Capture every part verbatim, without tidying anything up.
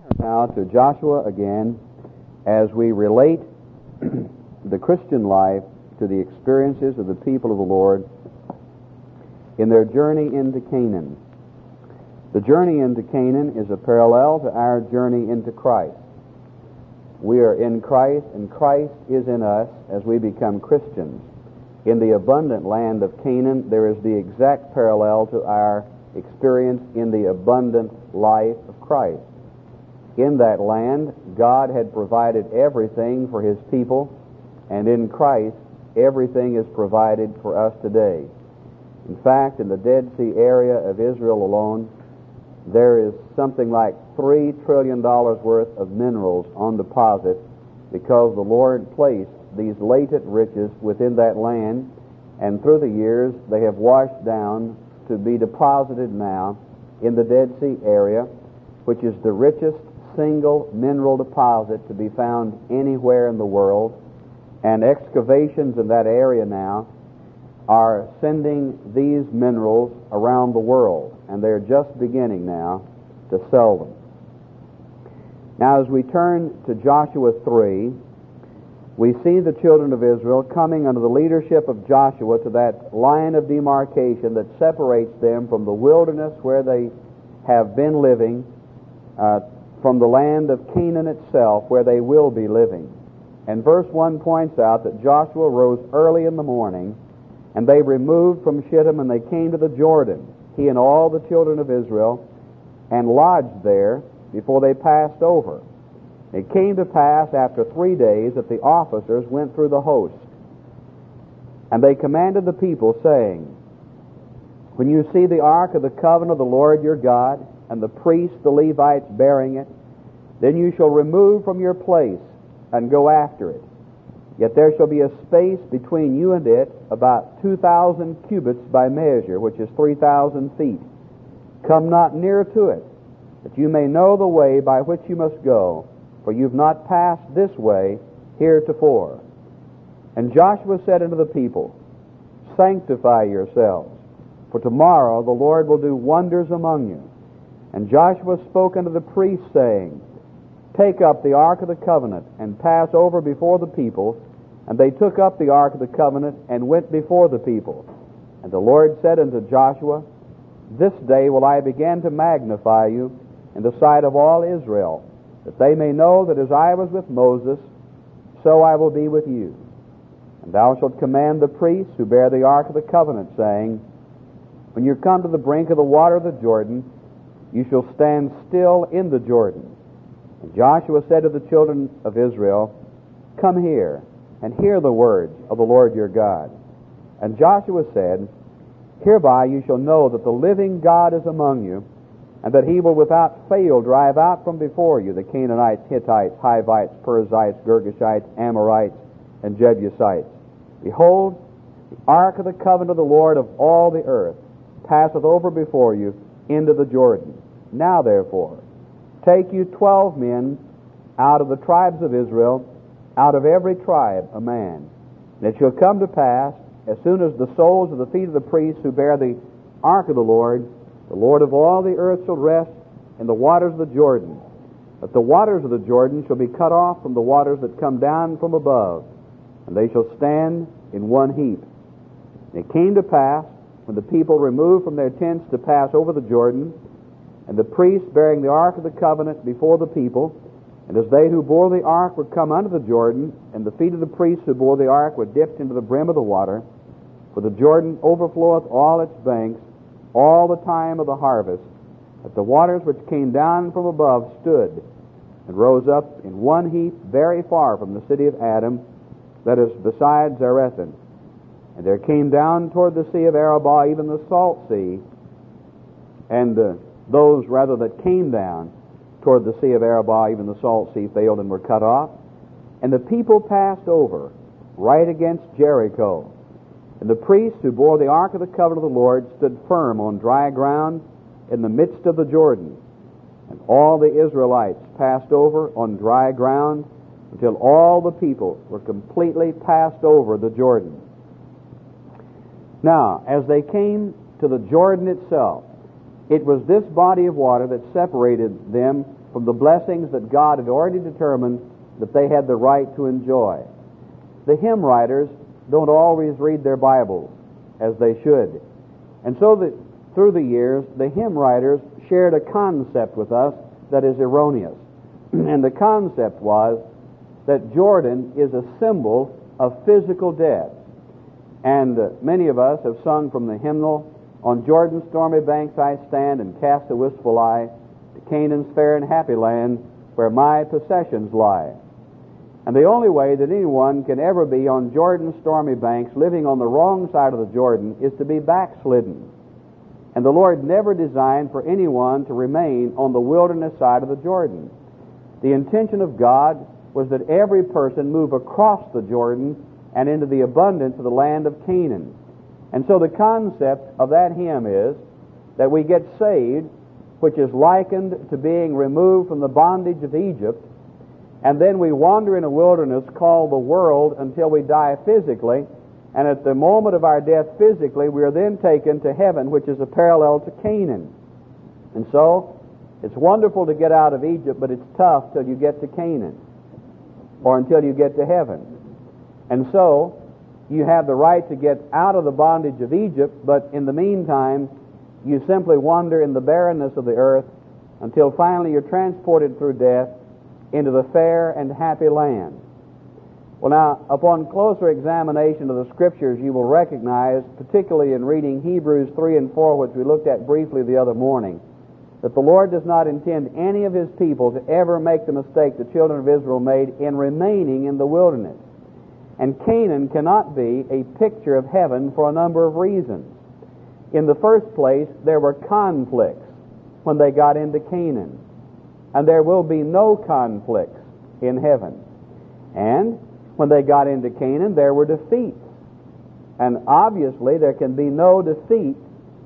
Now to Joshua again, as we relate the Christian life to the experiences of the people of the Lord in their journey into Canaan. The journey into Canaan is a parallel to our journey into Christ. We are in Christ, and Christ is in us as we become Christians. In the abundant land of Canaan, there is the exact parallel to our experience in the abundant life of Christ. In that land, God had provided everything for His people, and in Christ, everything is provided for us today. In fact, in the Dead Sea area of Israel alone, there is something like three trillion dollars worth of minerals on deposit because the Lord placed these latent riches within that land, and through the years they have washed down to be deposited now in the Dead Sea area, which is the richest single mineral deposit to be found anywhere in the world. And excavations in that area now are sending these minerals around the world, and they're just beginning now to sell them. Now, as we turn to Joshua three, we see the children of Israel coming under the leadership of Joshua to that line of demarcation that separates them from the wilderness where they have been living, uh, from the land of Canaan itself where they will be living. And verse one points out that Joshua rose early in the morning, and they removed from Shittim, and they came to the Jordan, he and all the children of Israel, and lodged there before they passed over. It came to pass after three days that the officers went through the host, and they commanded the people, saying, when you see the ark of the covenant of the Lord your God, and the priests, the Levites, bearing it, then you shall remove from your place and go after it. Yet there shall be a space between you and it, about two thousand cubits by measure, which is three thousand feet. Come not near to it, that you may know the way by which you must go, for you've not passed this way heretofore. And Joshua said unto the people, sanctify yourselves, for tomorrow the Lord will do wonders among you. And Joshua spoke unto the priests, saying, take up the ark of the covenant, and pass over before the people. And they took up the ark of the covenant, and went before the people. And the Lord said unto Joshua, this day will I begin to magnify you in the sight of all Israel, that they may know that as I was with Moses, so I will be with you. And thou shalt command the priests who bear the ark of the covenant, saying, when you come to the brink of the water of the Jordan, you shall stand still in the Jordan. And Joshua said to the children of Israel, come here, and hear the words of the Lord your God. And Joshua said, hereby you shall know that the living God is among you, and that he will without fail drive out from before you the Canaanites, Hittites, Hivites, Perizzites, Girgashites, Amorites, and Jebusites. Behold, the ark of the covenant of the Lord of all the earth passeth over before you into the Jordan. Now therefore, take you twelve men out of the tribes of Israel, out of every tribe a man. And it shall come to pass, as soon as the soles of the feet of the priests who bear the ark of the Lord, the Lord of all the earth shall rest in the waters of the Jordan, that the waters of the Jordan shall be cut off from the waters that come down from above, and they shall stand in one heap. And it came to pass, when the people removed from their tents to pass over the Jordan, and the priests bearing the ark of the covenant before the people, and as they who bore the ark were come under the Jordan, and the feet of the priests who bore the ark were dipped into the brim of the water, for the Jordan overfloweth all its banks all the time of the harvest, that the waters which came down from above stood, and rose up in one heap very far from the city of Adam, that is beside Zarethan. And there came down toward the sea of Arabah even the salt sea, and uh, those rather that came down toward the sea of Arabah, even the salt sea, failed and were cut off. And the people passed over right against Jericho. And the priests who bore the ark of the covenant of the Lord stood firm on dry ground in the midst of the Jordan. And all the Israelites passed over on dry ground until all the people were completely passed over the Jordan. Now, as they came to the Jordan itself, it was this body of water that separated them from the blessings that God had already determined that they had the right to enjoy. The hymn writers don't always read their Bibles as they should. And so that through the years, the hymn writers shared a concept with us that is erroneous. And the concept was that Jordan is a symbol of physical death. And uh, many of us have sung from the hymnal, "On Jordan's stormy banks I stand and cast a wistful eye to Canaan's fair and happy land where my possessions lie." And the only way that anyone can ever be on Jordan's stormy banks living on the wrong side of the Jordan is to be backslidden. And the Lord never designed for anyone to remain on the wilderness side of the Jordan. The intention of God was that every person move across the Jordan and into the abundance of the land of Canaan. And so the concept of that hymn is that we get saved, which is likened to being removed from the bondage of Egypt, and then we wander in a wilderness called the world until we die physically, and at the moment of our death physically, we are then taken to heaven, which is a parallel to Canaan. And so, it's wonderful to get out of Egypt, but it's tough till you get to Canaan, or until you get to heaven. And so, you have the right to get out of the bondage of Egypt, but in the meantime, you simply wander in the barrenness of the earth until finally you're transported through death into the fair and happy land. Well, now, upon closer examination of the Scriptures, you will recognize, particularly in reading Hebrews three and four, which we looked at briefly the other morning, that the Lord does not intend any of His people to ever make the mistake the children of Israel made in remaining in the wilderness. And Canaan cannot be a picture of heaven for a number of reasons. In the first place, there were conflicts when they got into Canaan. And there will be no conflicts in heaven. And when they got into Canaan, there were defeats. And obviously, there can be no defeat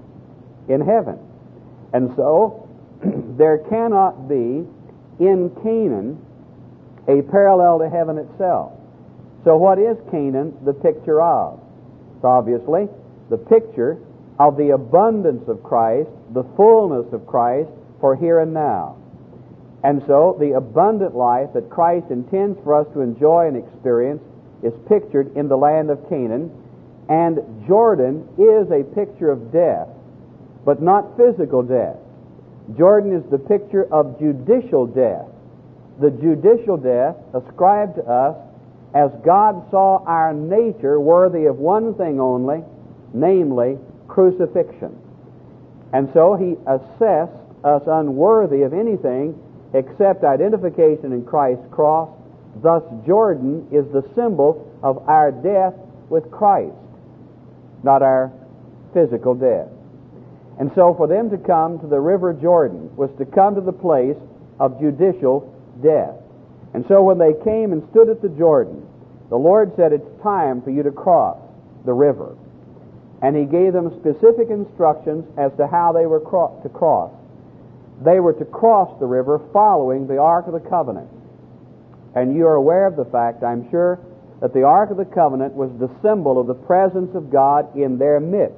in heaven. And so, there cannot be in Canaan a parallel to heaven itself. So what is Canaan the picture of? It's obviously the picture of the abundance of Christ, the fullness of Christ for here and now. And so the abundant life that Christ intends for us to enjoy and experience is pictured in the land of Canaan. And Jordan is a picture of death, but not physical death. Jordan is the picture of judicial death. The judicial death ascribed to us as God saw our nature worthy of one thing only, namely crucifixion. And so He assessed us unworthy of anything except identification in Christ's cross. Thus Jordan is the symbol of our death with Christ, not our physical death. And so for them to come to the river Jordan was to come to the place of judicial death. And so when they came and stood at the Jordan, the Lord said, "It's time for you to cross the river." And He gave them specific instructions as to how they were cro- to cross. They were to cross the river following the Ark of the Covenant. And you are aware of the fact, I'm sure, that the Ark of the Covenant was the symbol of the presence of God in their midst.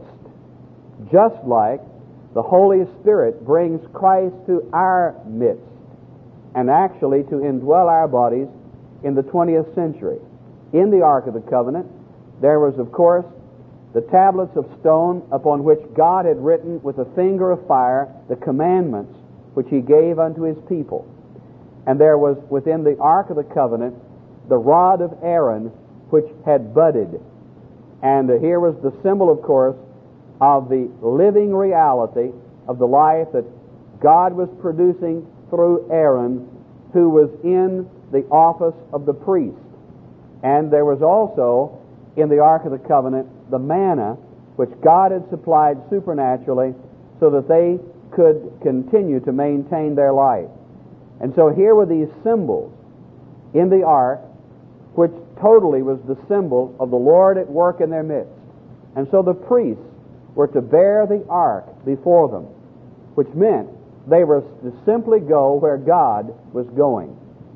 Just like the Holy Spirit brings Christ to our midst, and actually to indwell our bodies in the twentieth century. In the Ark of the Covenant, there was, of course, the tablets of stone upon which God had written with a finger of fire the commandments which He gave unto His people. And there was within the Ark of the Covenant the rod of Aaron which had budded. And here was the symbol, of course, of the living reality of the life that God was producing through Aaron, who was in the office of the priest. And there was also in the Ark of the Covenant the manna which God had supplied supernaturally so that they could continue to maintain their life. And so here were these symbols in the Ark, which totally was the symbol of the Lord at work in their midst. And so the priests were to bear the Ark before them, which meant they were to simply go where God was going.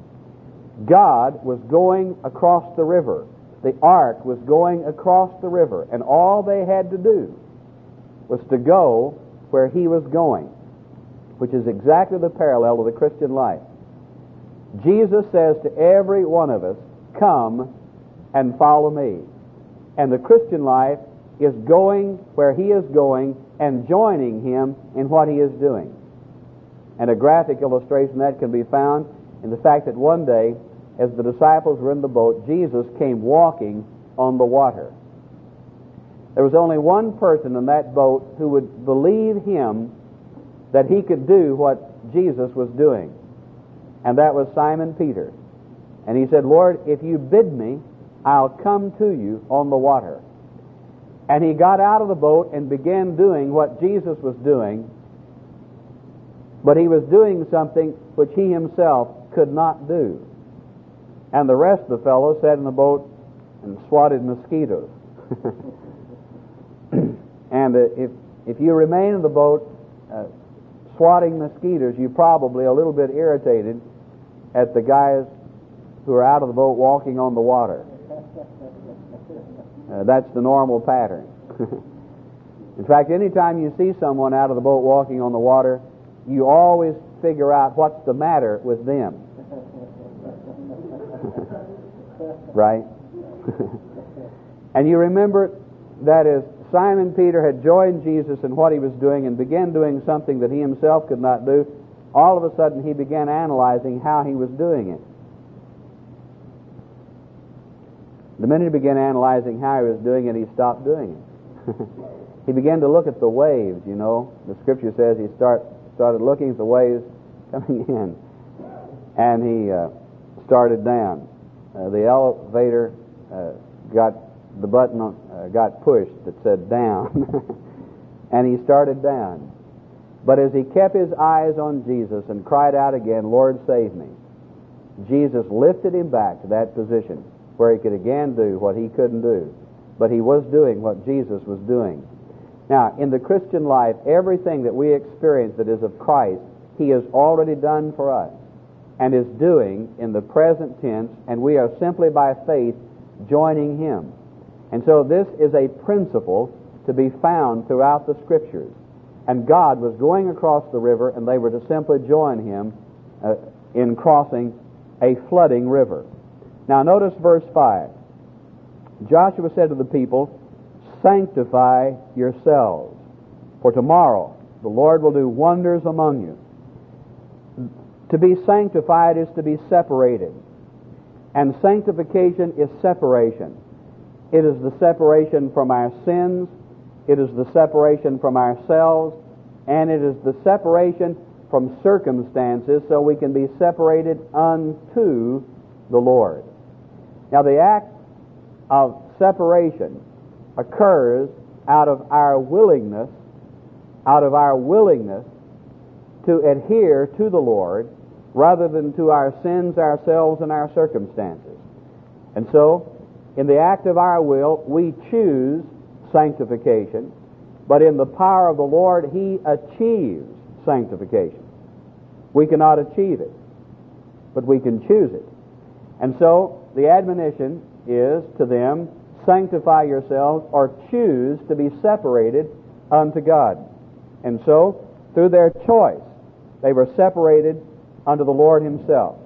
God was going across the river. The Ark was going across the river, and all they had to do was to go where He was going. which is exactly the parallel of the Christian life. Jesus says to every one of us, come and follow me. And the Christian life is going where he is going and joining him in what he is doing. And a graphic illustration of that can be found in the fact that one day, as the disciples were in the boat, Jesus came walking on the water. There was only one person in that boat who would believe him that he could do what Jesus was doing, and that was Simon Peter. And he said, Lord, if you bid me, I'll come to you on the water. And he got out of the boat and began doing what Jesus was doing, but he was doing something which he himself could not do. And the rest of the fellows sat in the boat and swatted mosquitoes. And uh, if if you remain in the boat uh, swatting mosquitoes, you're probably a little bit irritated at the guys who are out of the boat walking on the water. Uh, that's the normal pattern. In fact, anytime you see someone out of the boat walking on the water, you always figure out what's the matter with them. Right? And you remember that as Simon Peter had joined Jesus in what he was doing and began doing something that he himself could not do, all of a sudden he began analyzing how he was doing it. The minute he began analyzing how he was doing it, he stopped doing it. He began to look at the waves, you know. The Scripture says he start, started looking at the waves coming in, and he uh, started down. Uh, the elevator uh, got the button on, uh, got pushed that said down, and he started down. But as he kept his eyes on Jesus and cried out again, Lord, save me, Jesus lifted him back to that position where he could again do what he couldn't do. But he was doing what Jesus was doing. Now, in the Christian life, everything that we experience that is of Christ, he has already done for us and is doing in the present tense, and we are simply by faith joining him. And so this is a principle to be found throughout the Scriptures. And God was going across the river, and they were to simply join him uh, in crossing a flooding river. Now notice verse five. Joshua said to the people, sanctify yourselves, for tomorrow the Lord will do wonders among you. To be sanctified is to be separated. And sanctification is separation. It is the separation from our sins, it is the separation from ourselves, and it is the separation from circumstances so we can be separated unto the Lord. Now the act of separation occurs out of our willingness, out of our willingness to adhere to the Lord rather than to our sins, ourselves, and our circumstances. And so, in the act of our will, we choose sanctification, but in the power of the Lord, he achieves sanctification. We cannot achieve it, but we can choose it. And so, the admonition is to them, sanctify yourselves, or choose to be separated unto God. And so, through their choice, they were separated unto the Lord himself.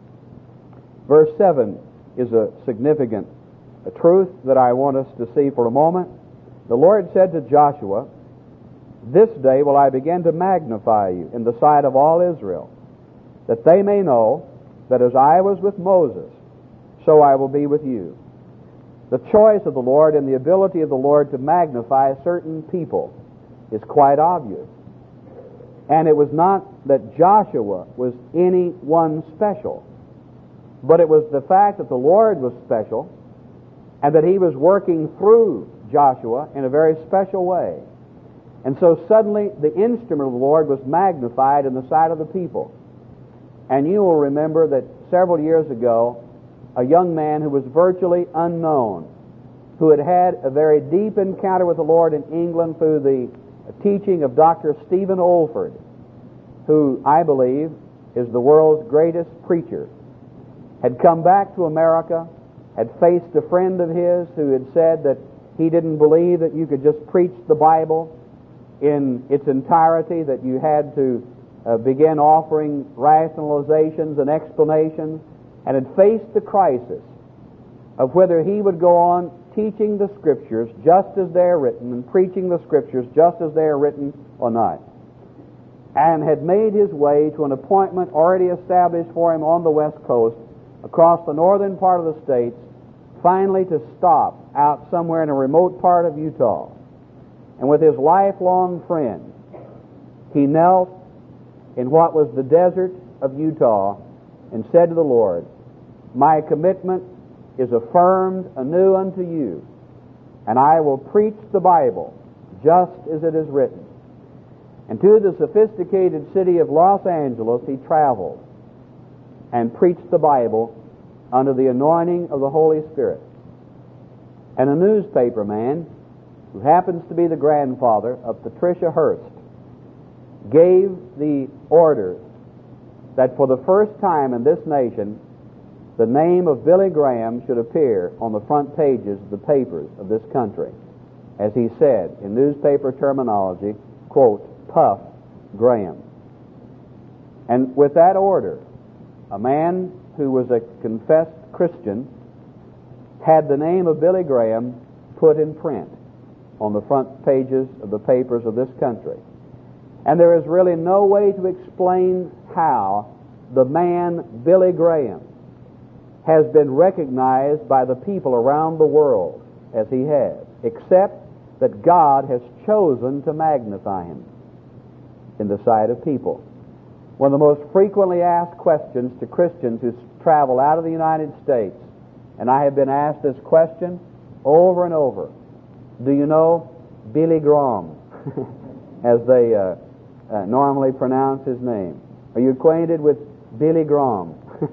Verse seven is a significant a truth that I want us to see for a moment. The Lord said to Joshua, this day will I begin to magnify you in the sight of all Israel, that they may know that as I was with Moses, so I will be with you. The choice of the Lord and the ability of the Lord to magnify certain people is quite obvious. And it was not that Joshua was any one special, but it was the fact that the Lord was special and that he was working through Joshua in a very special way. And so suddenly the instrument of the Lord was magnified in the sight of the people. And you will remember that several years ago, a young man who was virtually unknown, who had had a very deep encounter with the Lord in England through the teaching of Doctor Stephen Olford, who I believe is the world's greatest preacher, had come back to America, had faced a friend of his who had said that he didn't believe that you could just preach the Bible in its entirety, that you had to uh, began offering rationalizations and explanations, and had faced the crisis of whether he would go on teaching the Scriptures just as they are written and preaching the Scriptures just as they are written or not, and had made his way to an appointment already established for him on the West Coast, across the northern part of the states, finally to stop out somewhere in a remote part of Utah. And with his lifelong friend, he knelt in what was the desert of Utah and said to the Lord, "My commitment is affirmed anew unto you, and I will preach the Bible just as it is written." And to the sophisticated city of Los Angeles he traveled and preached the Bible under the anointing of the Holy Spirit. And a newspaper man, who happens to be the grandfather of Patricia Hearst, gave the order that for the first time in this nation, the name of Billy Graham should appear on the front pages of the papers of this country. As he said, in newspaper terminology, quote, "Puff Graham." And with that order, a man who was a confessed Christian had the name of Billy Graham put in print on the front pages of the papers of this country. And there is really no way to explain how the man Billy Graham has been recognized by the people around the world as he has, except that God has chosen to magnify him in the sight of people. One of the most frequently asked questions to Christians who travel out of the United States, and I have been asked this question over and over: do you know Billy Graham, as they uh, uh, normally pronounce his name? Are you acquainted with Billy Graham?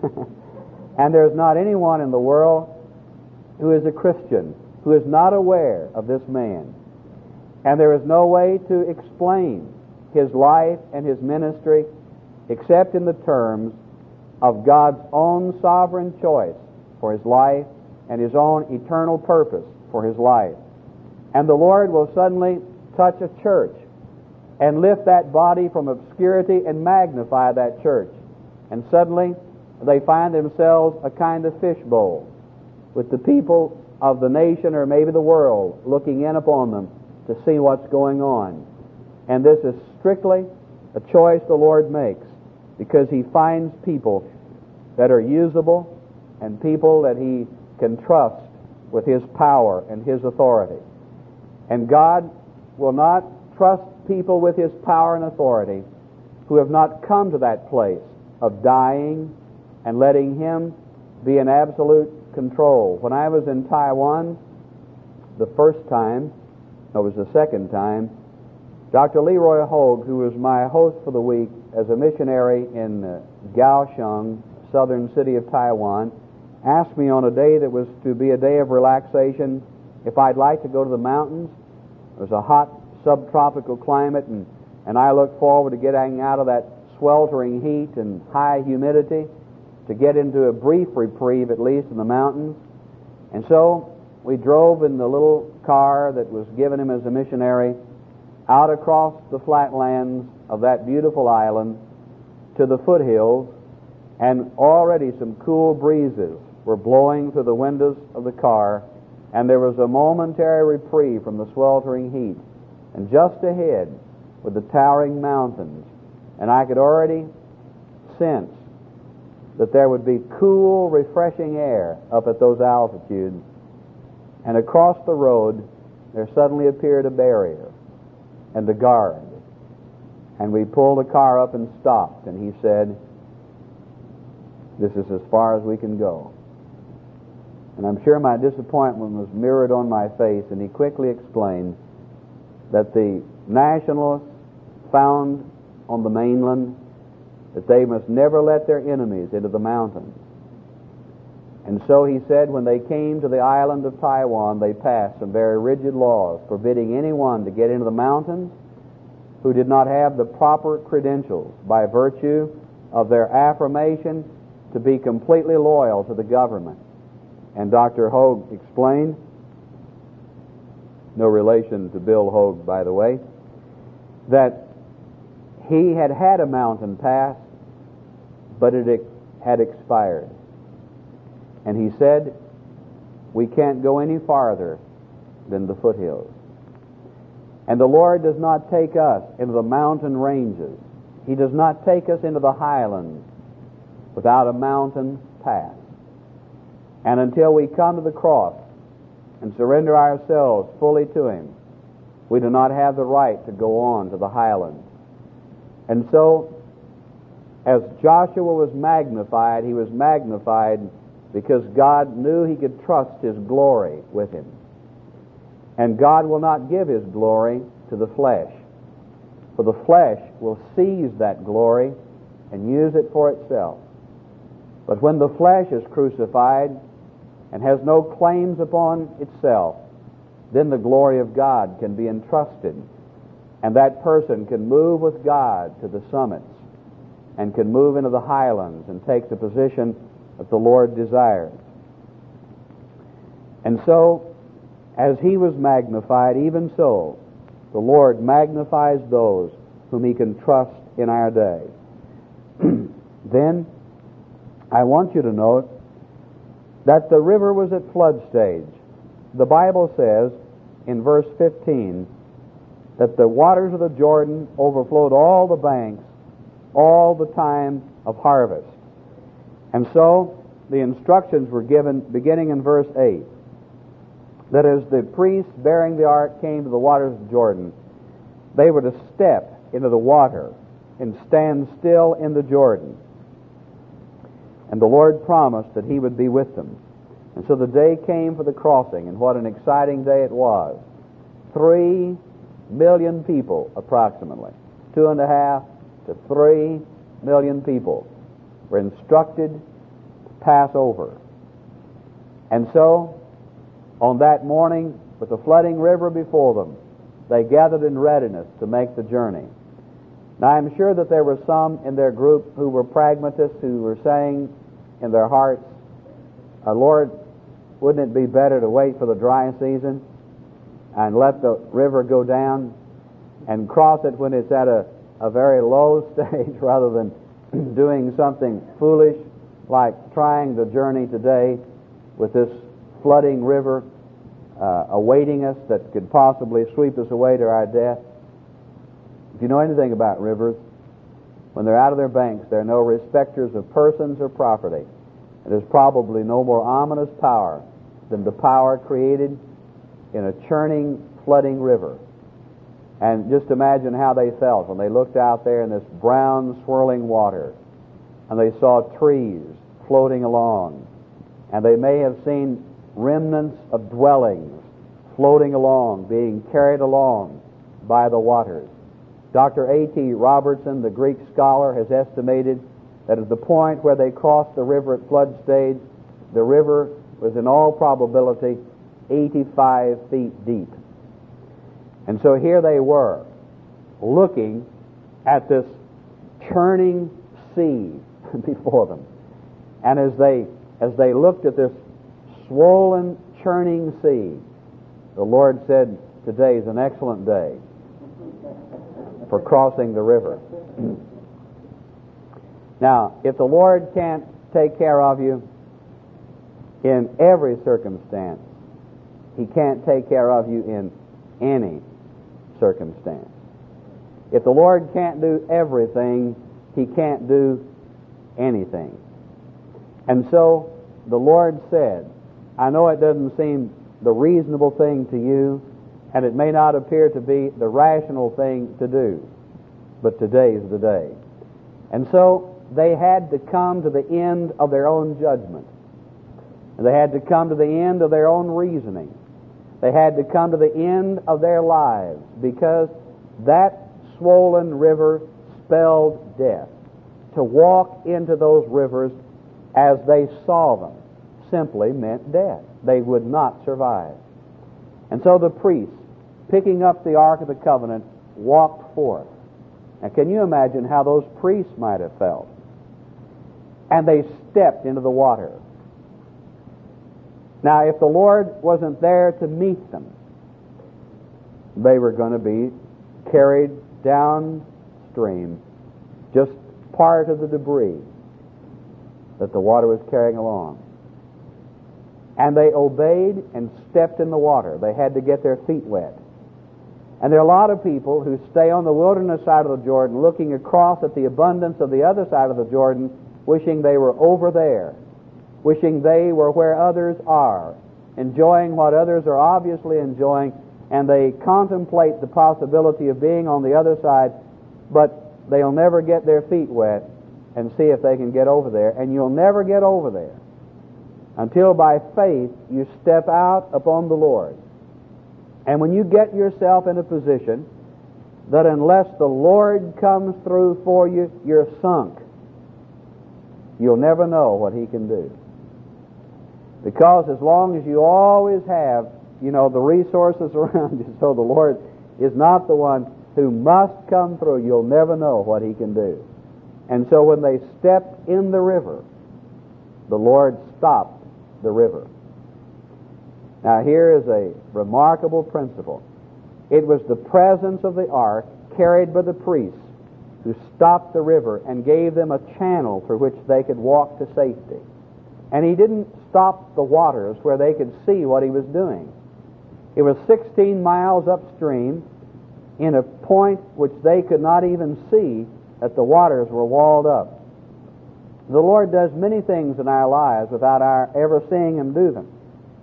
And there's not anyone in the world who is a Christian who is not aware of this man. And there is no way to explain his life and his ministry except in the terms of God's own sovereign choice for his life and his own eternal purpose for his life. And the Lord will suddenly touch a church and lift that body from obscurity and magnify that church. And suddenly they find themselves a kind of fishbowl, with the people of the nation or maybe the world looking in upon them to see what's going on. And this is strictly a choice the Lord makes, because he finds people that are usable and people that he can trust with his power and his authority. And God will not trust people with his power and authority who have not come to that place of dying and letting him be in absolute control. When I was in Taiwan the first time, no, it was the second time, Doctor Leroy Hogue, who was my host for the week as a missionary in uh, Kaohsiung, southern city of Taiwan, asked me on a day that was to be a day of relaxation if I'd like to go to the mountains. It was a hot subtropical climate, and, and I looked forward to getting out of that sweltering heat and high humidity to get into a brief reprieve, at least, in the mountains. And so we drove in the little car that was given him as a missionary out across the flatlands of that beautiful island to the foothills, and already some cool breezes were blowing through the windows of the car, and there was a momentary reprieve from the sweltering heat. And just ahead were the towering mountains, and I could already sense that there would be cool, refreshing air up at those altitudes. And across the road there suddenly appeared a barrier and a guard. And we pulled the car up and stopped, and he said, "This is as far as we can go." And I'm sure my disappointment was mirrored on my face, and he quickly explained that the nationalists found on the mainland that they must never let their enemies into the mountains. And so he said when they came to the island of Taiwan, they passed some very rigid laws forbidding anyone to get into the mountains who did not have the proper credentials by virtue of their affirmation to be completely loyal to the government. And Doctor Hogue explained, no relation to Bill Hogue, by the way, that He had had a mountain pass, but it had expired. And he said, we can't go any farther than the foothills. And the Lord does not take us into the mountain ranges. He does not take us into the highlands without a mountain pass. And until we come to the cross and surrender ourselves fully to Him, we do not have the right to go on to the highlands. And so, as Joshua was magnified, he was magnified because God knew He could trust His glory with him. And God will not give His glory to the flesh, for the flesh will seize that glory and use it for itself. But when the flesh is crucified and has no claims upon itself, then the glory of God can be entrusted, and that person can move with God to the summits and can move into the highlands and take the position that the Lord desires. And so, as He was magnified, even so, the Lord magnifies those whom He can trust in our day. Then, I want you to note that the river was at flood stage. The Bible says in verse fifteen that the waters of the Jordan overflowed all the banks all the time of harvest. And so the instructions were given beginning in verse eight, that as the priests bearing the ark came to the waters of Jordan, they were to step into the water and stand still in the Jordan. And the Lord promised that He would be with them. And so the day came for the crossing, and what an exciting day it was. Three million people, approximately, two and a half to three million people, were instructed to pass over. And so, on that morning, with the flooding river before them, they gathered in readiness to make the journey. Now, I'm sure that there were some in their group who were pragmatists, who were saying in their hearts, uh, Lord, wouldn't it be better to wait for the dry season and let the river go down and cross it when it's at a, a very low stage rather than doing something foolish like trying the journey today with this flooding river uh, awaiting us that could possibly sweep us away to our death? If you know anything about rivers, when they're out of their banks, they're no respecters of persons or property. And there's probably no more ominous power than the power created in a churning, flooding river. And just imagine how they felt when they looked out there in this brown, swirling water, and they saw trees floating along, and they may have seen remnants of dwellings floating along, being carried along by the waters. Doctor A T Robertson, the Greek scholar, has estimated that at the point where they crossed the river at flood stage, the river was in all probability eighty-five feet deep. And so here they were, looking at this churning sea before them. And as they as they looked at this swollen, churning sea, the Lord said, today is an excellent day for crossing the river. Now, if the Lord can't take care of you in every circumstance, He can't take care of you in any circumstance. If the Lord can't do everything, He can't do anything. And so the Lord said, I know it doesn't seem the reasonable thing to you, and it may not appear to be the rational thing to do, but today's the day. And so they had to come to the end of their own judgment. And they had to come to the end of their own reasoning. They had to come to the end of their lives, because that swollen river spelled death. To walk into those rivers as they saw them simply meant death. They would not survive. And so the priests, picking up the Ark of the Covenant, walked forth. Now, can you imagine how those priests might have felt? And they stepped into the water. Now, if the Lord wasn't there to meet them, they were going to be carried down upstream, just part of the debris that the water was carrying along. And they obeyed and stepped in the water. They had to get their feet wet. And there are a lot of people who stay on the wilderness side of the Jordan, looking across at the abundance of the other side of the Jordan, wishing they were over there, wishing they were where others are, enjoying what others are obviously enjoying, and they contemplate the possibility of being on the other side, but they'll never get their feet wet and see if they can get over there. And you'll never get over there until by faith you step out upon the Lord. And when you get yourself in a position that unless the Lord comes through for you, you're sunk, you'll never know what He can do. Because as long as you always have, you know, the resources around you, so the Lord is not the one who must come through, you'll never know what He can do. And so when they stepped in the river, the Lord stopped the river. Now here is a remarkable principle. It was the presence of the ark carried by the priests who stopped the river and gave them a channel through which they could walk to safety. And He didn't stop the waters where they could see what He was doing. It was sixteen miles upstream in a point which they could not even see that the waters were walled up. The Lord does many things in our lives without our ever seeing Him do them.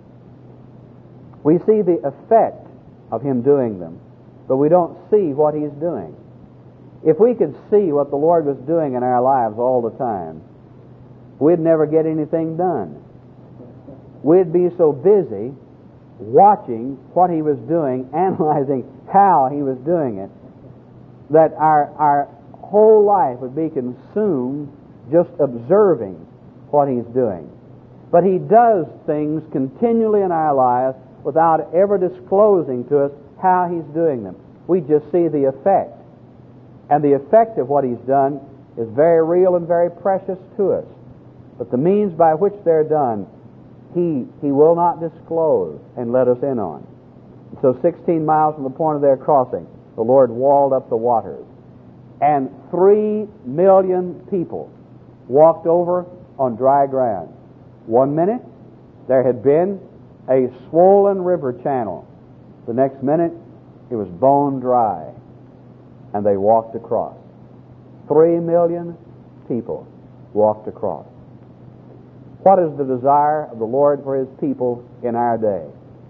We see the effect of Him doing them, but we don't see what He's doing. If we could see what the Lord was doing in our lives all the time, we'd never get anything done. We'd be so busy watching what He was doing, analyzing how He was doing it, that our, our whole life would be consumed just observing what He's doing. But He does things continually in our lives without ever disclosing to us how He's doing them. We just see the effect. And the effect of what He's done is very real and very precious to us. But the means by which they're done, He, he will not disclose and let us in on. So sixteen miles from the point of their crossing, the Lord walled up the waters. And three million people walked over on dry ground. One minute, there had been a swollen river channel. The next minute, it was bone dry, and they walked across. Three million people walked across. What is the desire of the Lord for His people in our day?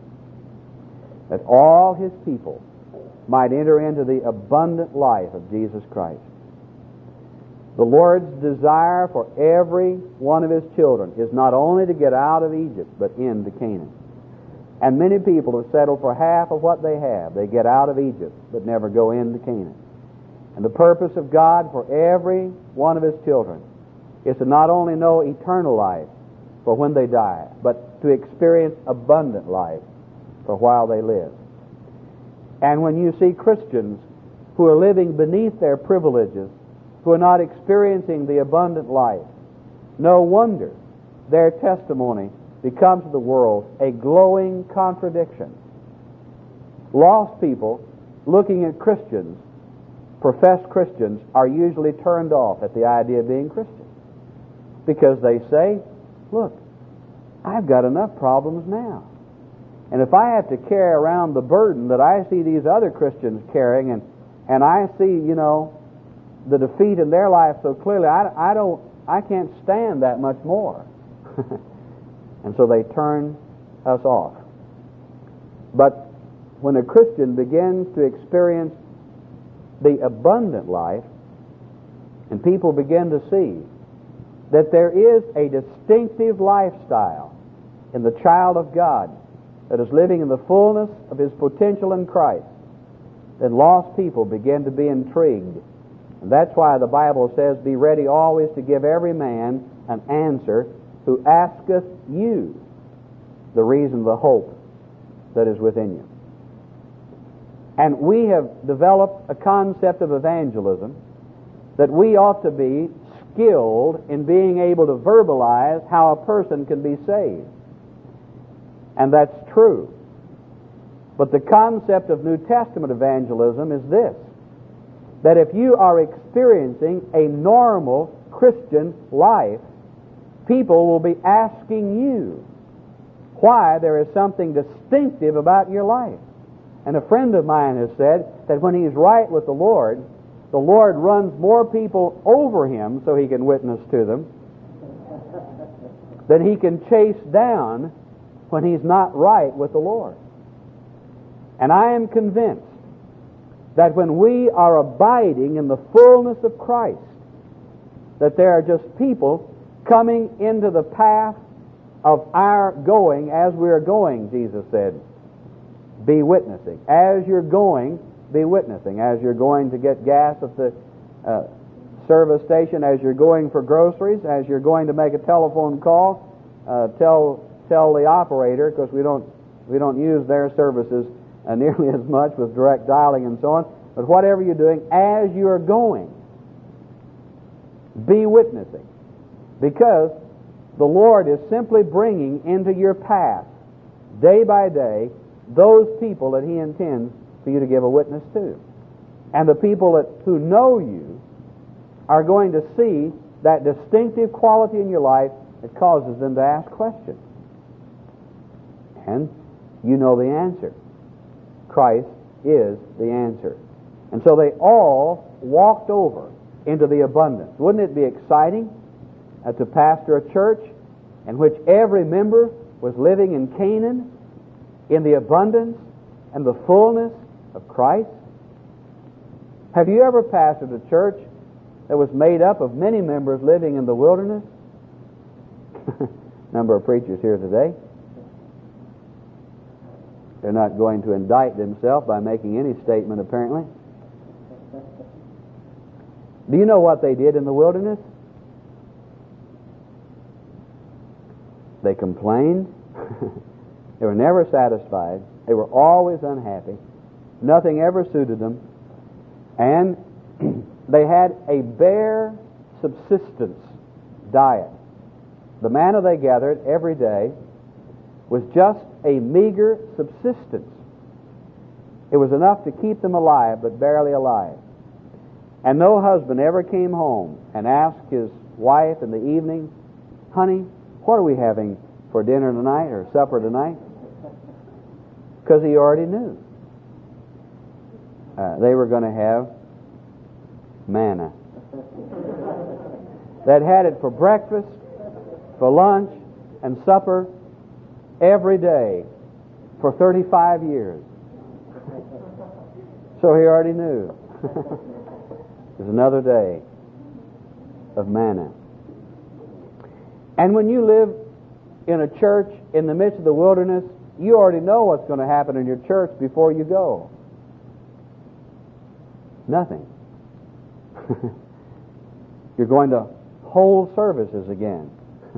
That all His people might enter into the abundant life of Jesus Christ. The Lord's desire for every one of His children is not only to get out of Egypt, but into Canaan. And many people have settled for half of what they have. They get out of Egypt, but never go into Canaan. And the purpose of God for every one of His children is to not only know eternal life for when they die, but to experience abundant life for while they live. And when you see Christians who are living beneath their privileges, who are not experiencing the abundant life, no wonder their testimony becomes to the world a glowing contradiction. Lost people looking at Christians, professed Christians, are usually turned off at the idea of being Christian, because they say, look, I've got enough problems now. And if I have to carry around the burden that I see these other Christians carrying, and, and I see, you know, the defeat in their life so clearly, I, I don't, I can't stand that much more. And so they turn us off. But when a Christian begins to experience the abundant life, and people begin to see that there is a distinctive lifestyle in the child of God that is living in the fullness of his potential in Christ, then lost people begin to be intrigued. And that's why the Bible says, be ready always to give every man an answer who asketh you the reason of the hope that is within you. And we have developed a concept of evangelism that we ought to be skilled in being able to verbalize how a person can be saved. And that's true. But the concept of New Testament evangelism is this: that if you are experiencing a normal Christian life, people will be asking you why there is something distinctive about your life. And a friend of mine has said that when he's right with the Lord, the Lord runs more people over him so he can witness to them than he can chase down when he's not right with the Lord. And I am convinced that when we are abiding in the fullness of Christ, that there are just people coming into the path of our going as we are going, Jesus said. Be witnessing. As you're going, be witnessing. As you're going to get gas at the uh, service station, as you're going for groceries, as you're going to make a telephone call, uh, tell tell the operator, because we don't we don't use their services uh, nearly as much with direct dialing and so on. But whatever you're doing, as you're going, be witnessing, because the Lord is simply bringing into your path, day by day, those people that He intends for you to give a witness to. And the people that who know you are going to see that distinctive quality in your life that causes them to ask questions. And you know the answer. Christ is the answer. And so they all walked over into the abundance. Wouldn't it be exciting uh, to pastor a church in which every member was living in Canaan, in the abundance and the fullness of Christ? Have you ever pastored a church that was made up of many members living in the wilderness? Number of preachers here today. They're not going to indict themselves by making any statement, apparently. Do you know what they did in the wilderness? They complained. They were never satisfied. They were always unhappy. Nothing ever suited them. And they had a bare subsistence diet. The manna they gathered every day was just a meager subsistence. It was enough to keep them alive, but barely alive. And no husband ever came home and asked his wife in the evening, "Honey, what are we having for dinner tonight or supper tonight?" Because he already knew. Uh, they were going to have manna. They'd had it for breakfast, for lunch, and supper every day for thirty-five years. So he already knew. There's another day of manna. And when you live in a church in the midst of the wilderness, you already know what's going to happen in your church before you go. Nothing. You're going to hold services again.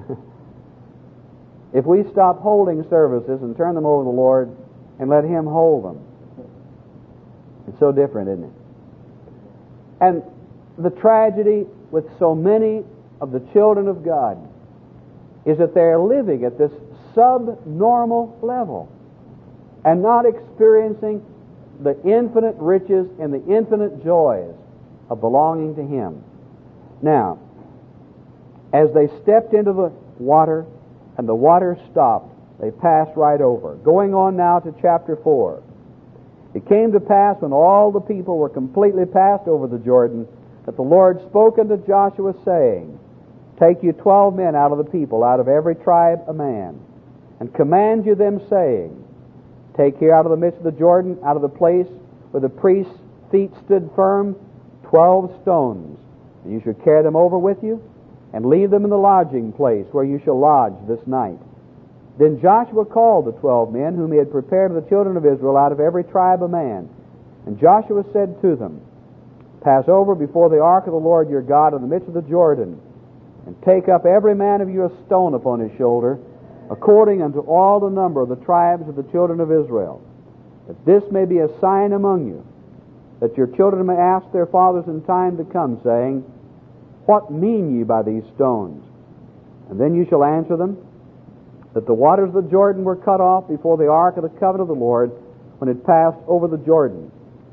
If we stop holding services and turn them over to the Lord and let Him hold them, it's so different, isn't it? And the tragedy with so many of the children of God is that they're living at this subnormal level and not experiencing the infinite riches and the infinite joys of belonging to Him. Now, as they stepped into the water and the water stopped, they passed right over. Going on now to chapter four. It came to pass when all the people were completely passed over the Jordan that the Lord spoke unto Joshua, saying, Take you twelve men out of the people, out of every tribe a man, and command you them, saying, Take here out of the midst of the Jordan, out of the place where the priest's feet stood firm, twelve stones, and you shall carry them over with you, and leave them in the lodging place where you shall lodge this night. Then Joshua called the twelve men whom he had prepared of the children of Israel out of every tribe a man. And Joshua said to them, Pass over before the ark of the Lord your God in the midst of the Jordan, and take up every man of you a stone upon his shoulder, according unto all the number of the tribes of the children of Israel, that this may be a sign among you, that your children may ask their fathers in time to come, saying, What mean ye by these stones? And then you shall answer them, that the waters of the Jordan were cut off before the ark of the covenant of the Lord when it passed over the Jordan.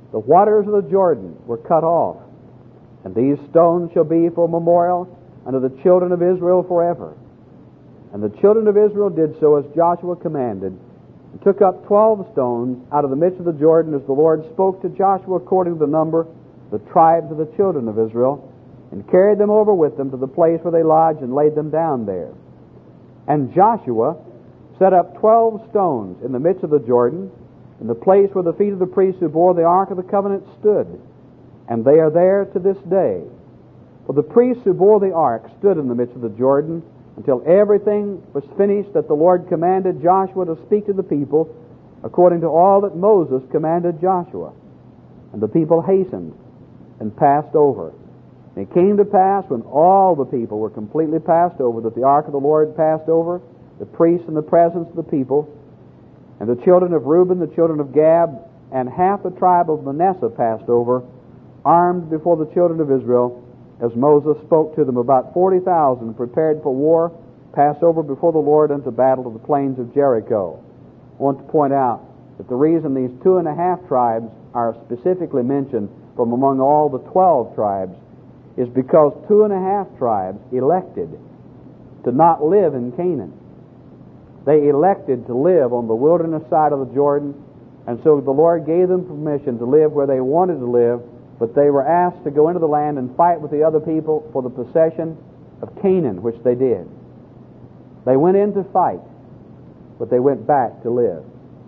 the waters of the Jordan were cut off, and these stones shall be for a memorial unto the children of Israel forever. And the children of Israel did so as Joshua commanded, and took up twelve stones out of the midst of the Jordan, as the Lord spoke to Joshua according to the number, the tribes of the children of Israel, and carried them over with them to the place where they lodged, and laid them down there. And Joshua set up twelve stones in the midst of the Jordan, in the place where the feet of the priests who bore the ark of the covenant stood. And they are there to this day. For the priests who bore the ark stood in the midst of the Jordan until everything was finished that the Lord commanded Joshua to speak to the people, according to all that Moses commanded Joshua. And the people hastened and passed over. And it came to pass, when all the people were completely passed over, that the ark of the Lord passed over, the priests in the presence of the people, and the children of Reuben, the children of Gad, and half the tribe of Manasseh passed over, armed before the children of Israel, as Moses spoke to them. About forty thousand prepared for war passed over before the Lord unto battle to the plains of Jericho. I want to point out that the reason these two and a half tribes are specifically mentioned from among all the twelve tribes is because two and a half tribes elected to not live in Canaan. They elected to live on the wilderness side of the Jordan, and so the Lord gave them permission to live where they wanted to live, but they were asked to go into the land and fight with the other people for the possession of Canaan, which they did. They went in to fight, but they went back to live.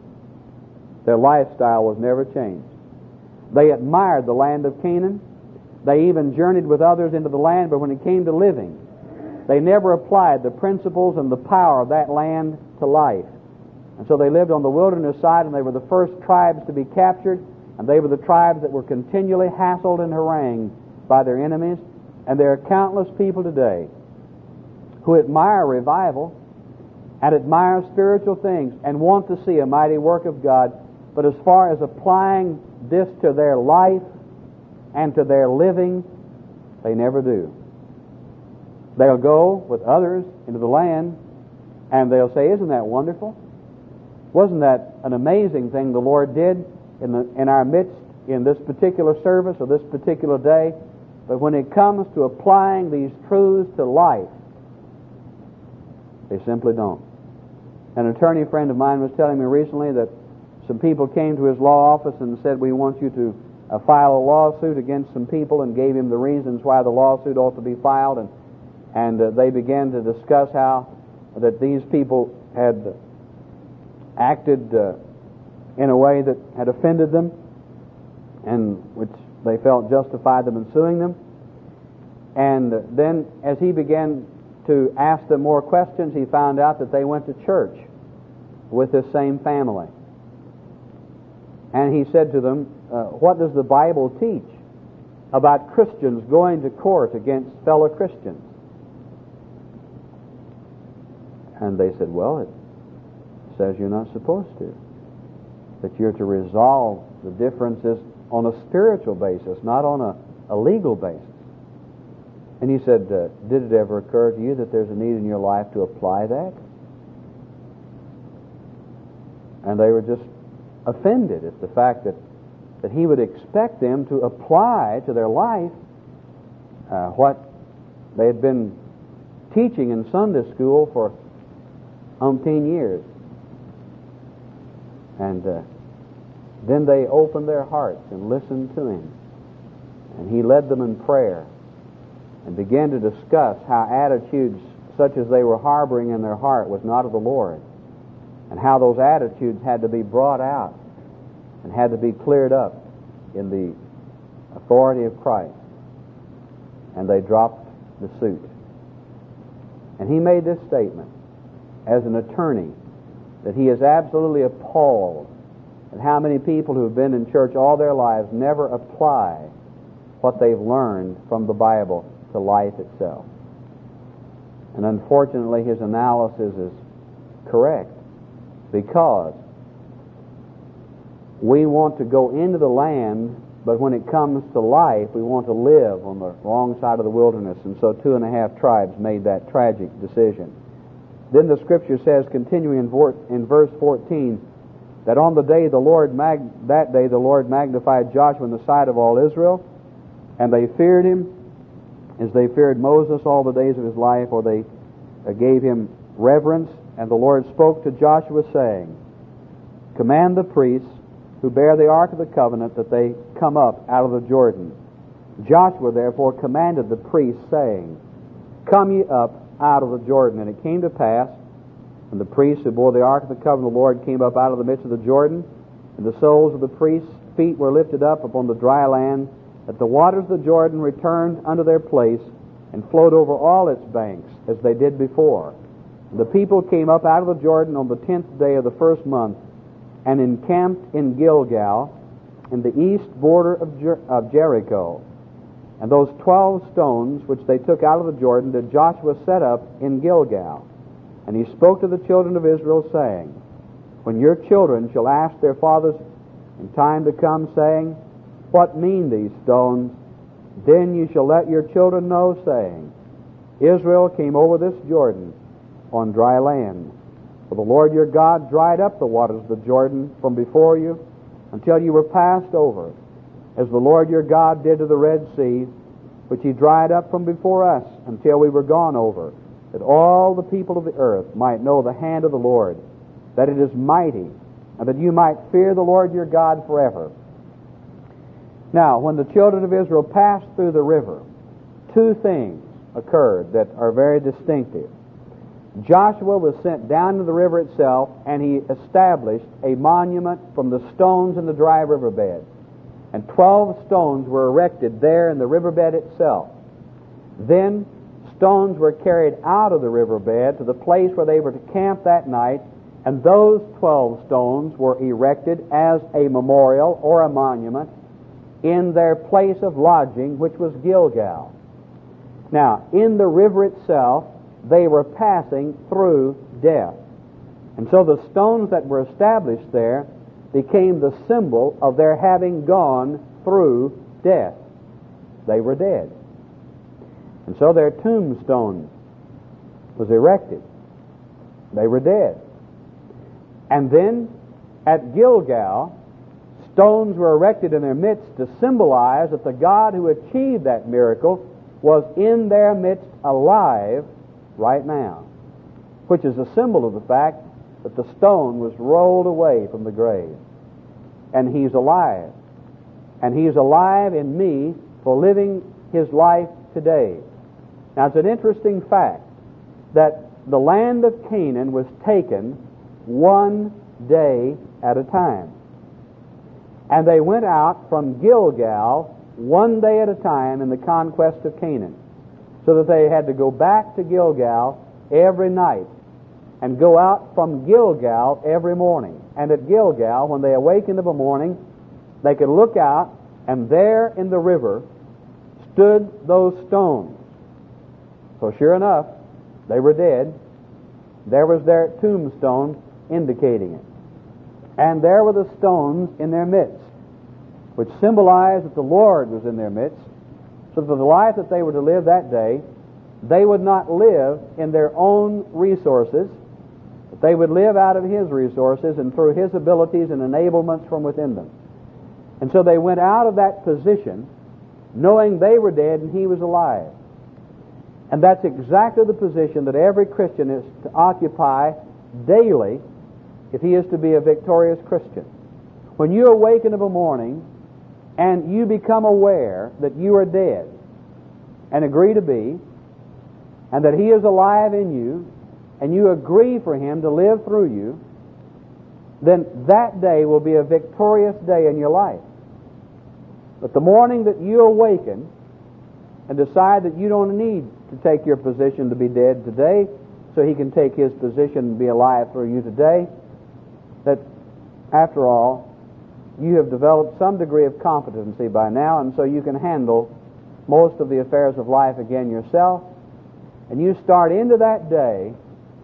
Their lifestyle was never changed. They admired the land of Canaan. They even journeyed with others into the land, but when it came to living, they never applied the principles and the power of that land to life. And so they lived on the wilderness side, and they were the first tribes to be captured, and they were the tribes that were continually hassled and harangued by their enemies. And there are countless people today who admire revival and admire spiritual things and want to see a mighty work of God, but as far as applying this to their life and to their living, they never do. They'll go with others into the land, and they'll say, "Isn't that wonderful? Wasn't that an amazing thing the Lord did in the in our midst in this particular service or this particular day?" But when it comes to applying these truths to life, they simply don't. An attorney friend of mine was telling me recently that some people came to his law office and said, "We want you to uh, file a lawsuit against some people," and gave him the reasons why the lawsuit ought to be filed. And And uh, they began to discuss how that these people had acted uh, in a way that had offended them, and which they felt justified them in suing them. And uh, then as he began to ask them more questions, he found out that they went to church with this same family. And he said to them, uh, "What does the Bible teach about Christians going to court against fellow Christians?" And they said, "Well, it says you're not supposed to. That you're to resolve the differences on a spiritual basis, not on a, a legal basis." And he said, uh, "Did it ever occur to you that there's a need in your life to apply that?" And they were just offended at the fact that, that he would expect them to apply to their life uh, what they had been teaching in Sunday school for umpteen years. And uh, then they opened their hearts and listened to him. And he led them in prayer and began to discuss how attitudes such as they were harboring in their heart was not of the Lord, and how those attitudes had to be brought out and had to be cleared up in the authority of Christ. And they dropped the suit. And he made this statement as an attorney, that he is absolutely appalled at how many people who have been in church all their lives never apply what they've learned from the Bible to life itself. And unfortunately, his analysis is correct, because we want to go into the land, but when it comes to life, we want to live on the wrong side of the wilderness. And so two and a half tribes made that tragic decision. Then the Scripture says, continuing in verse fourteen, that on the day the Lord mag- that day the Lord magnified Joshua in the sight of all Israel, and they feared him as they feared Moses all the days of his life, or they uh, gave him reverence. And the Lord spoke to Joshua, saying, Command the priests who bear the ark of the covenant that they come up out of the Jordan. Joshua therefore commanded the priests, saying, Come ye up out of the Jordan. And it came to pass, when the priests who bore the ark of the covenant of the Lord came up out of the midst of the Jordan, and the soles of the priests' feet were lifted up upon the dry land, that the waters of the Jordan returned unto their place, and flowed over all its banks, as they did before. And the people came up out of the Jordan on the tenth day of the first month, and encamped in Gilgal, in the east border of, Jer- of Jericho. And those twelve stones which they took out of the Jordan did Joshua set up in Gilgal. And he spoke to the children of Israel, saying, When your children shall ask their fathers in time to come, saying, What mean these stones? Then you shall let your children know, saying, Israel came over this Jordan on dry land. For the Lord your God dried up the waters of the Jordan from before you, until you were passed over, as the Lord your God did to the Red Sea, which he dried up from before us, until we were gone over, that all the people of the earth might know the hand of the Lord, that it is mighty, and that you might fear the Lord your God forever. Now, when the children of Israel passed through the river, two things occurred that are very distinctive. Joshua was sent down to the river itself, and he established a monument from the stones in the dry riverbed. And twelve stones were erected there in the riverbed itself. Then stones were carried out of the riverbed to the place where they were to camp that night, and those twelve stones were erected as a memorial or a monument in their place of lodging, which was Gilgal. Now, in the river itself, they were passing through death. And so the stones that were established there became the symbol of their having gone through death. They were dead. And so their tombstone was erected. They were dead. And then at Gilgal, stones were erected in their midst to symbolize that the God who achieved that miracle was in their midst alive right now, which is a symbol of the fact that the stone was rolled away from the grave. And he's alive. And he's alive in me for living his life today. Now, it's an interesting fact that the land of Canaan was taken one day at a time. And they went out from Gilgal one day at a time in the conquest of Canaan, so that they had to go back to Gilgal every night and go out from Gilgal every morning. And at Gilgal, when they awakened of a morning, they could look out, and there in the river stood those stones. So sure enough, they were dead. There was their tombstone indicating it. And there were the stones in their midst, which symbolized that the Lord was in their midst, so that the life that they were to live that day, they would not live in their own resources, but they would live out of his resources and through his abilities and enablements from within them. And so they went out of that position knowing they were dead and he was alive. And that's exactly the position that every Christian is to occupy daily if he is to be a victorious Christian. When you awaken of a morning and you become aware that you are dead and agree to be, and that he is alive in you, and you agree for him to live through you, then that day will be a victorious day in your life. But the morning that you awaken and decide that you don't need to take your position to be dead today, so he can take his position and be alive through you today, that after all, you have developed some degree of competency by now, and so you can handle most of the affairs of life again yourself, and you start into that day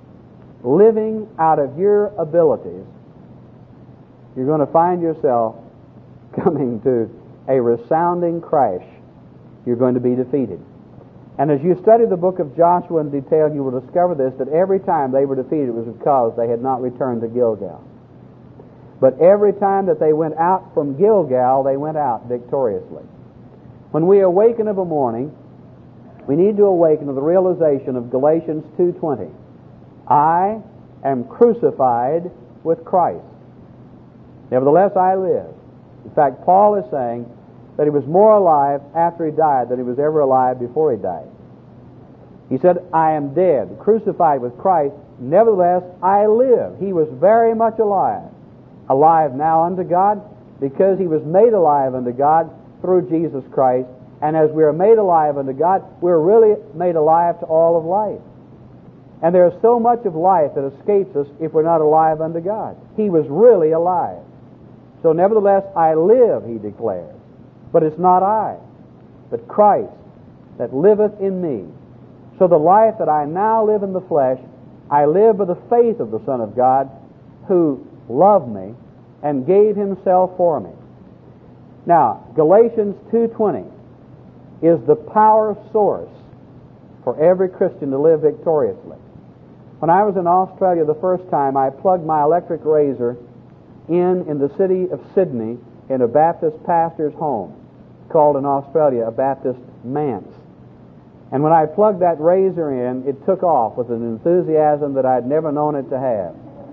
living out of your abilities, you're going to find yourself coming to a resounding crash. You're going to be defeated. And as you study the book of Joshua in detail, you will discover this, that every time they were defeated, it was because they had not returned to Gilgal. But every time that they went out from Gilgal, they went out victoriously. When we awaken of a morning, we need to awaken to the realization of Galatians two twenty. I am crucified with Christ. Nevertheless, I live. In fact, Paul is saying that he was more alive after he died than he was ever alive before he died. He said, I am dead, crucified with Christ. Nevertheless, I live. He was very much alive. Alive now unto God, because he was made alive unto God through Jesus Christ. And as we are made alive unto God, we're really made alive to all of life. And there's so much of life that escapes us if we're not alive unto God. He was really alive. So nevertheless, I live, he declares. But it's not I, but Christ that liveth in me. So the life that I now live in the flesh, I live by the faith of the Son of God, who loved me and gave himself for me. Now, Galatians two twenty is the power source for every Christian to live victoriously. When I was in Australia the first time, I plugged my electric razor in in the city of Sydney in a Baptist pastor's home, called in Australia a Baptist manse. And when I plugged that razor in, it took off with an enthusiasm that I'd never known it to have.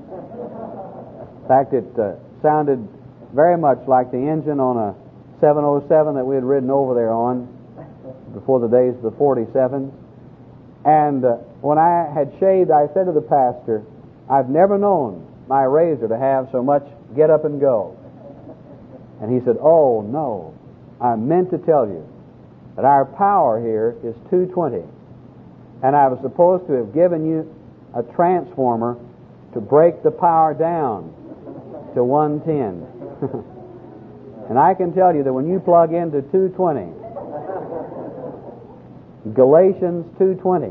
In fact, it uh, sounded very much like the engine on a seven oh seven that we had ridden over there on before the days of the forty-sevens. And uh, when I had shaved, I said to the pastor, I've never known my razor to have so much get up and go. And he said, oh, no, I meant to tell you that our power here is two twenty. And I was supposed to have given you a transformer to break the power down to one ten. And I can tell you that when you plug into two twenty, Galatians two twenty,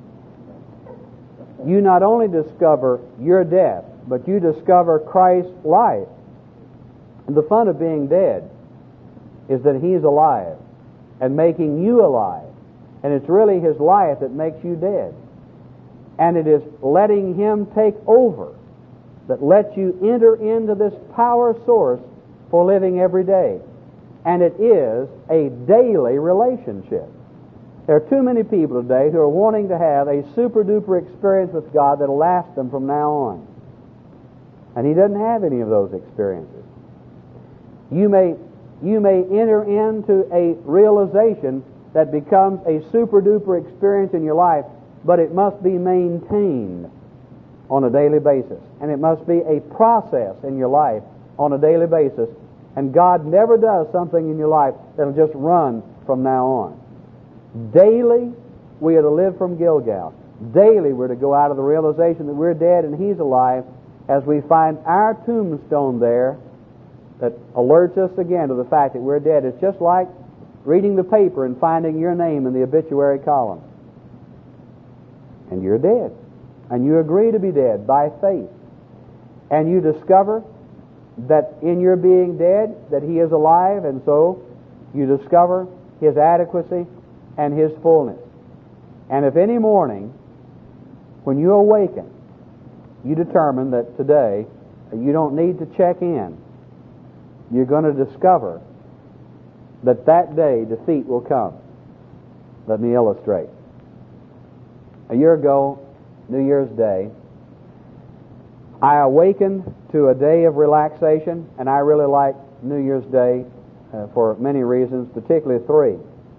you not only discover your death, but you discover Christ's life. And the fun of being dead is that he's alive and making you alive. And it's really his life that makes you dead. And it is letting him take over that lets you enter into this power source for living every day. And it is a daily relationship. There are too many people today who are wanting to have a super-duper experience with God that will last them from now on. And he doesn't have any of those experiences. You may, you may enter into a realization that becomes a super-duper experience in your life, but it must be maintained on a daily basis. And it must be a process in your life on a daily basis. And God never does something in your life that will just run from now on. Daily, we are to live from Gilgal. Daily, we're to go out of the realization that we're dead and he's alive, as we find our tombstone there that alerts us again to the fact that we're dead. It's just like reading the paper and finding your name in the obituary column. And you're dead. And you agree to be dead by faith. And you discover that in your being dead, that he is alive, and so you discover his adequacy and his fullness. And if any morning, when you awaken, you determine that today you don't need to check in, you're going to discover that that day defeat will come. Let me illustrate. A year ago, New Year's Day, I awakened to a day of relaxation, and I really like New Year's Day uh, for many reasons, particularly three.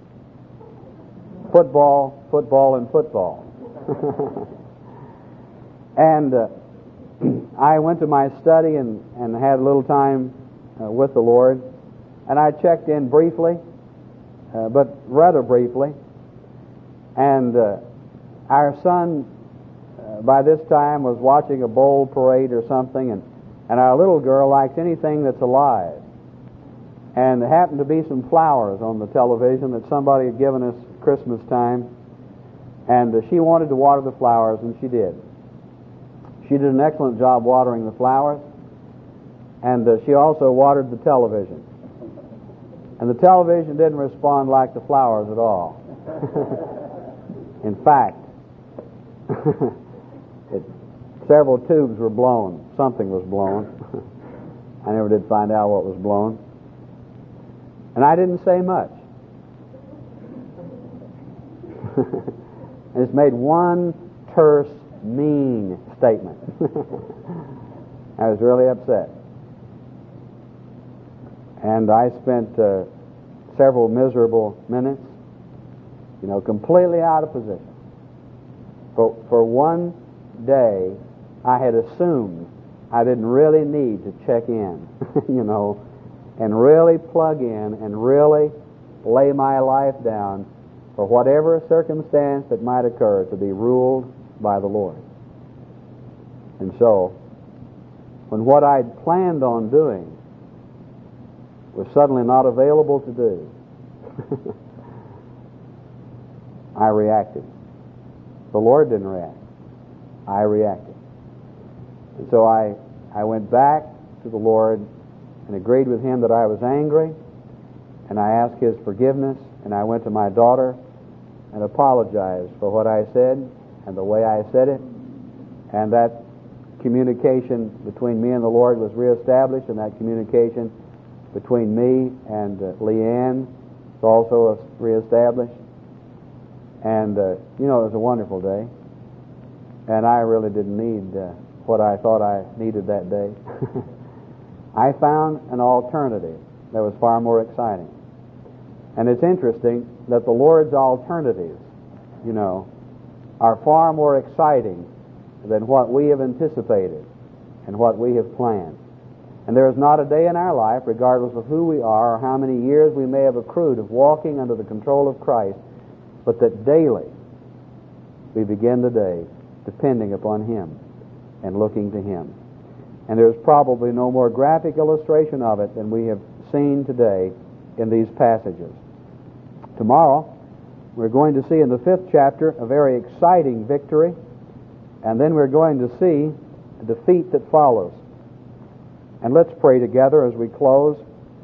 Football, football, and football. And uh, I went to my study and, and had a little time uh, with the Lord, and I checked in briefly, uh, but rather briefly, and uh, our son uh, by this time was watching a bowl parade or something, and, and our little girl likes anything that's alive. And there happened to be some flowers on the television that somebody had given us Christmas time, and uh, she wanted to water the flowers, and she did. She did an excellent job watering the flowers, and uh, she also watered the television. And the television didn't respond like the flowers at all. In fact, it, several tubes were blown. Something was blown. I never did find out what was blown. And I didn't say much. I just made one terse, mean statement. I was really upset. And I spent uh, several miserable minutes, you know, completely out of position. For, for one day, I had assumed I didn't really need to check in, you know, and really plug in and really lay my life down for whatever circumstance that might occur to be ruled by the Lord. And so, when what I'd planned on doing was suddenly not available to do, I reacted. The Lord didn't react. I reacted. And so I, I went back to the Lord and agreed with Him that I was angry, and I asked His forgiveness, and I went to my daughter and apologized for what I said and the way I said it, and that communication between me and the Lord was reestablished, and that communication between me and uh, Leanne was also reestablished. And, uh, you know, it was a wonderful day. And I really didn't need uh, what I thought I needed that day. I found an alternative that was far more exciting. And it's interesting that the Lord's alternatives, you know, are far more exciting than what we have anticipated and what we have planned. And there is not a day in our life, regardless of who we are or how many years we may have accrued of walking under the control of Christ, but that daily we begin the day depending upon Him and looking to Him. And there's probably no more graphic illustration of it than we have seen today in these passages. Tomorrow, we're going to see in the fifth chapter a very exciting victory, and then we're going to see the defeat that follows. And let's pray together as we close.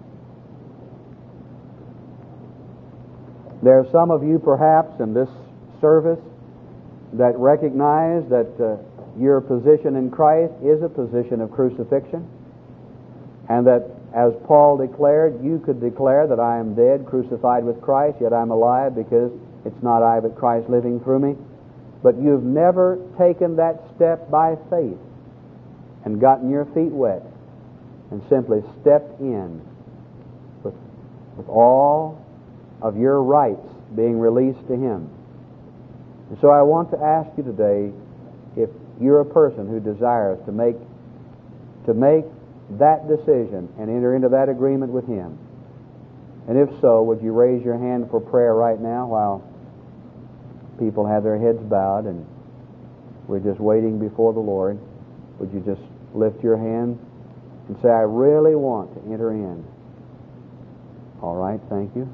There are some of you perhaps in this service that recognize that uh, your position in Christ is a position of crucifixion, and that, as Paul declared, you could declare that I am dead, crucified with Christ, yet I'm alive because it's not I but Christ living through me. But you've never taken that step by faith and gotten your feet wet and simply stepped in with, with all of your rights being released to Him. And so I want to ask you today, if you're a person who desires to make to make that decision and enter into that agreement with Him. And if so, would you raise your hand for prayer right now while people have their heads bowed and we're just waiting before the Lord? Would you just lift your hand and say, I really want to enter in? All right, thank you.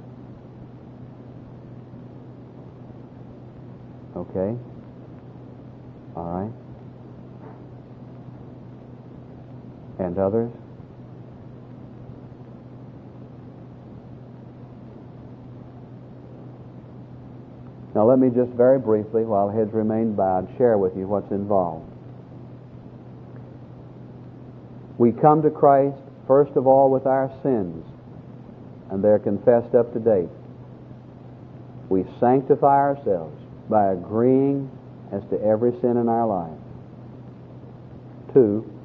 Okay. All right. And others? Now let me just very briefly, while heads remain bowed, share with you what's involved. We come to Christ, first of all, with our sins, and they're confessed up to date. We sanctify ourselves by agreeing as to every sin in our life. Two,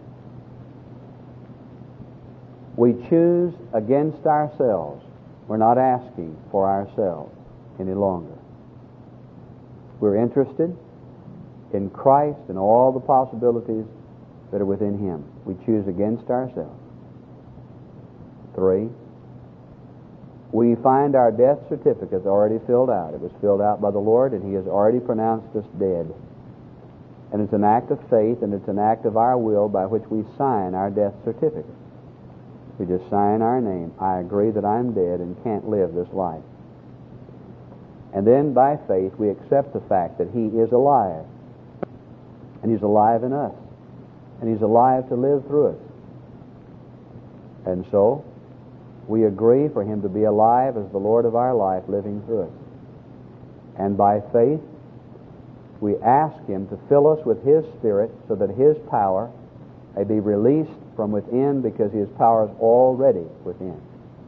we choose against ourselves. We're not asking for ourselves any longer. We're interested in Christ and all the possibilities that are within Him. We choose against ourselves. Three, we find our death certificate already filled out. It was filled out by the Lord, and He has already pronounced us dead. And it's an act of faith, and it's an act of our will by which we sign our death certificate. We just sign our name. I agree that I'm dead and can't live this life. And then by faith we accept the fact that He is alive. And He's alive in us. And He's alive to live through us. And so we agree for Him to be alive as the Lord of our life, living through us. And by faith we ask Him to fill us with His Spirit so that His power may be released from within, because His power is already within.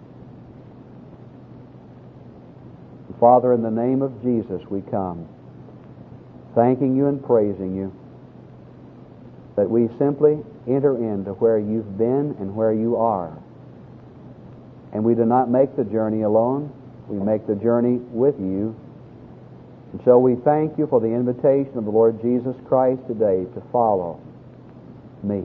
Father, in the name of Jesus, we come, thanking You and praising You, that we simply enter into where You've been and where You are. And we do not make the journey alone. We make the journey with You. And so we thank You for the invitation of the Lord Jesus Christ today to follow me.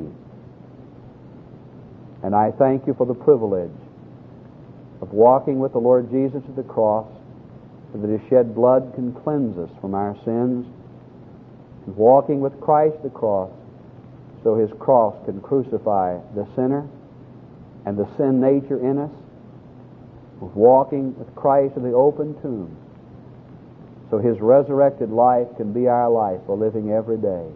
And I thank You for the privilege of walking with the Lord Jesus to the cross, so that His shed blood can cleanse us from our sins, and walking with Christ to the cross, so His cross can crucify the sinner and the sin nature in us, with walking with Christ in the open tomb, so His resurrected life can be our life for living every day.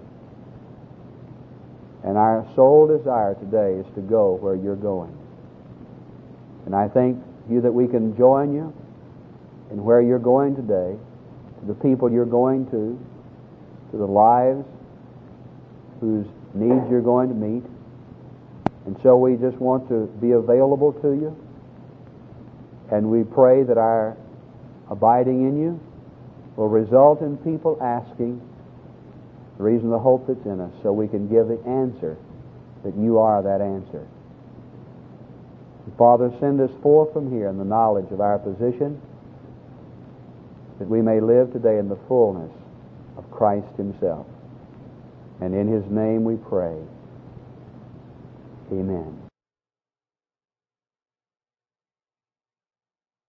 And our sole desire today is to go where You're going. And I thank You that we can join You in where You're going today, to the people You're going to, to the lives whose needs You're going to meet. And so we just want to be available to You. And we pray that our abiding in You will result in people asking the reason of the hope that's in us, so we can give the answer that You are that answer. And Father, send us forth from here in the knowledge of our position, that we may live today in the fullness of Christ Himself. And in His name we pray. Amen.